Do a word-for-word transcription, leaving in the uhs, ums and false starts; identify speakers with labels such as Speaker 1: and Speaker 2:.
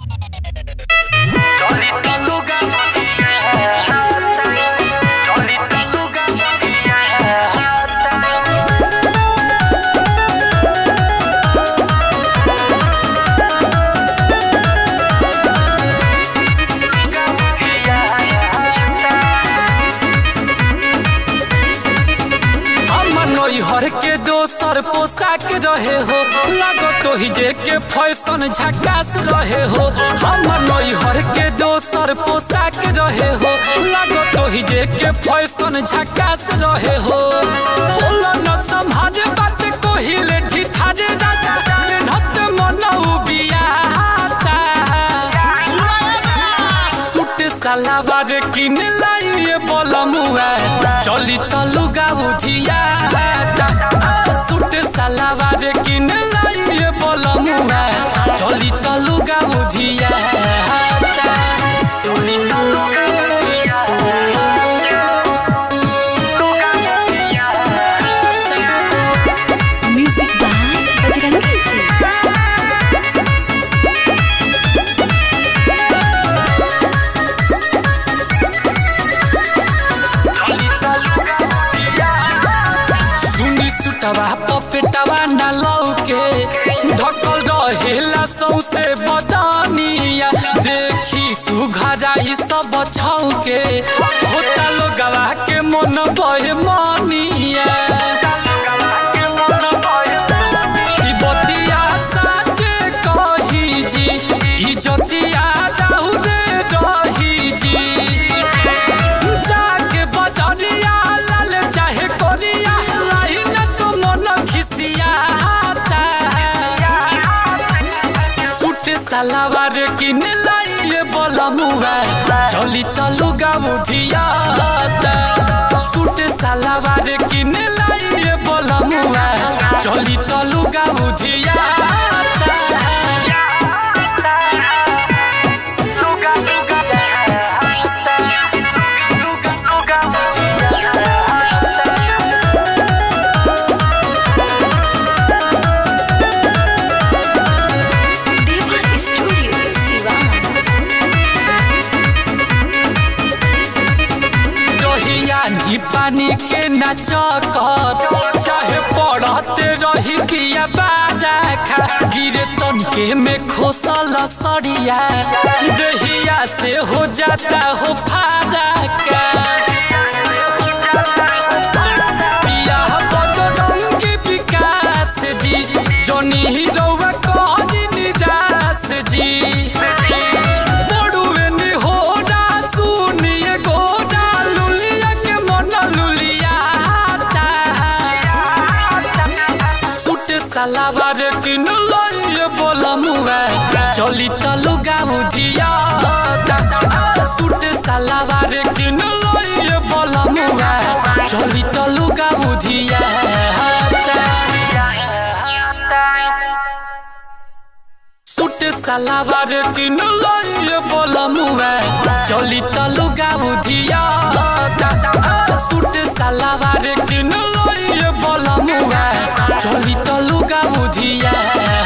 Speaker 1: हर के दोसर पोशाक रहे हो लगो तो ही जे के फैशन झकास रहे हो। हमर नैहर के दोसर पोशाक रहे हो लगो तो ही जे के फैशन झकास रहे हो। होला न संभाले बात कोहिले ठिठारे राजा नत मनऊ बियाता सूट सलवार किन लाइए बोलमुआ चली तलुगा उधिया सूट सलवार किन लाइए बोलमुआ चली तलुगा उधिया
Speaker 2: म्यूजिक बाय बजरंगी जी।
Speaker 1: सुटवा पपेटवा न लौके ढकल रहेला सौसे बदनिया देखी सुघराई सब छौके होता लोगवा के मन बहे मनिया ई बतिया साचे कही जी इज्जतिया जाऊ रे रही जी जाके बजरिया लाल चाहे कोरिया सलवार किन लाइए बोलमुआ चली तलुगा उधिया सूट सलवार किन लाइए बोलमुआ चली तलुगा उधिया पानी के नचकर चाहे पढ़ते रही पिया बाजा खा गिरे तनके में खोसल सरिया दहिया से हो जाता हो फादा का पिया बजरंगी विकास जी जोनी ही रउआ कहनी निराश जी सलवार किन लाइए बोलमुआ चली तलुगा उधिया सूट सलवार किन लाइए बोलमुआ चली तलुगा उधिया सूट सलवार किन लाइए बोलमुआ चली तलुगा उधिया सूट सलवार किन लाइए बोलमुआ चली तलुगा उधिया।